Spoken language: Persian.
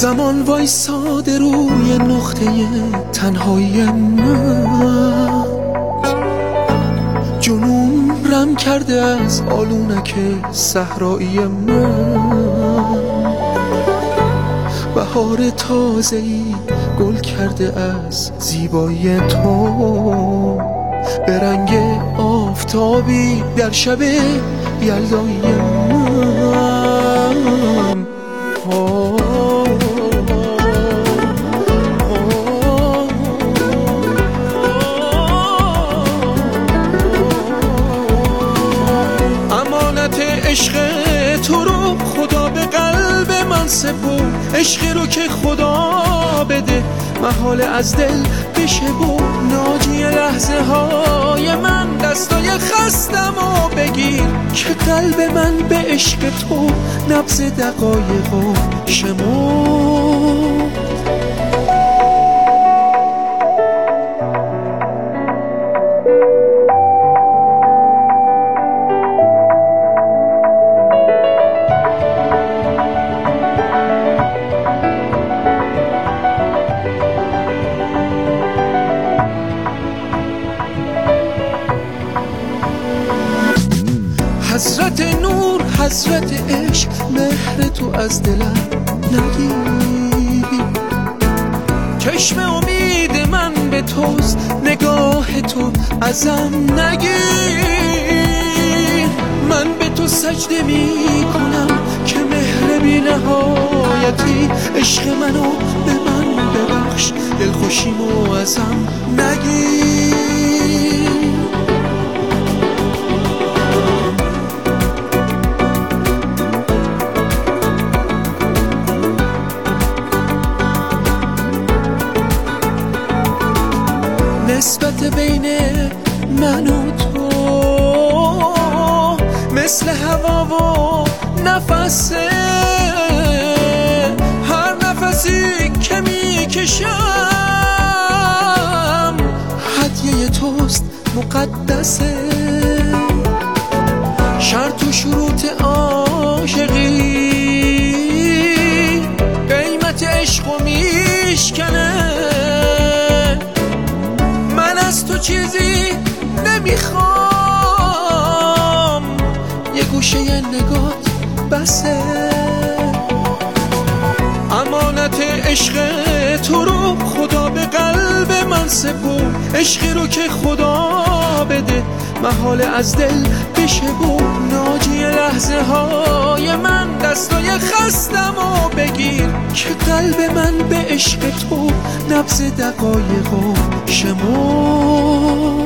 زمان وایساده روی نقطه تنهایی من، جنون رم کرده از آلونک صحرایی من. بهار تازه‌ای گل کرده از زیبایی تو، به رنگ آفتابی در شب یلدایی من. امانت عشق تو رو خدا به قلب من سپرد، عشقی رو که خدا بده محال از دل بشه و ناجی لحظه های من. دستای خستم و بگیر که قلب من به عشق تو نبض دقایق و شمرد. حضرت نور حضرت عشق، مهر تو از دلم نگیر. چشم امید من به توست، نگاه تو ازم نگیر. من به تو سجده می کنم که مهر بی نهایتی. عشق منو به من ببخش، دلخوشیمو ازم نگیر. نسبت بین من و تو مثل هوا و نفسه، هر نفسی که میکشم هدیه توست مقدسه. شرط و شروط عاشقی قیمت عشقو میشکنه. از تو چیزی نمیخوام، یه گوشه نگات بسه. امانت عشق تو رو خدا به قلب من سپرد، عشقی رو که خدا بده محال از دل بشه و ناجی لحظه های من. دستای خستم و بگیر که قلب من به عشق تو نبض دقایق و شمرد.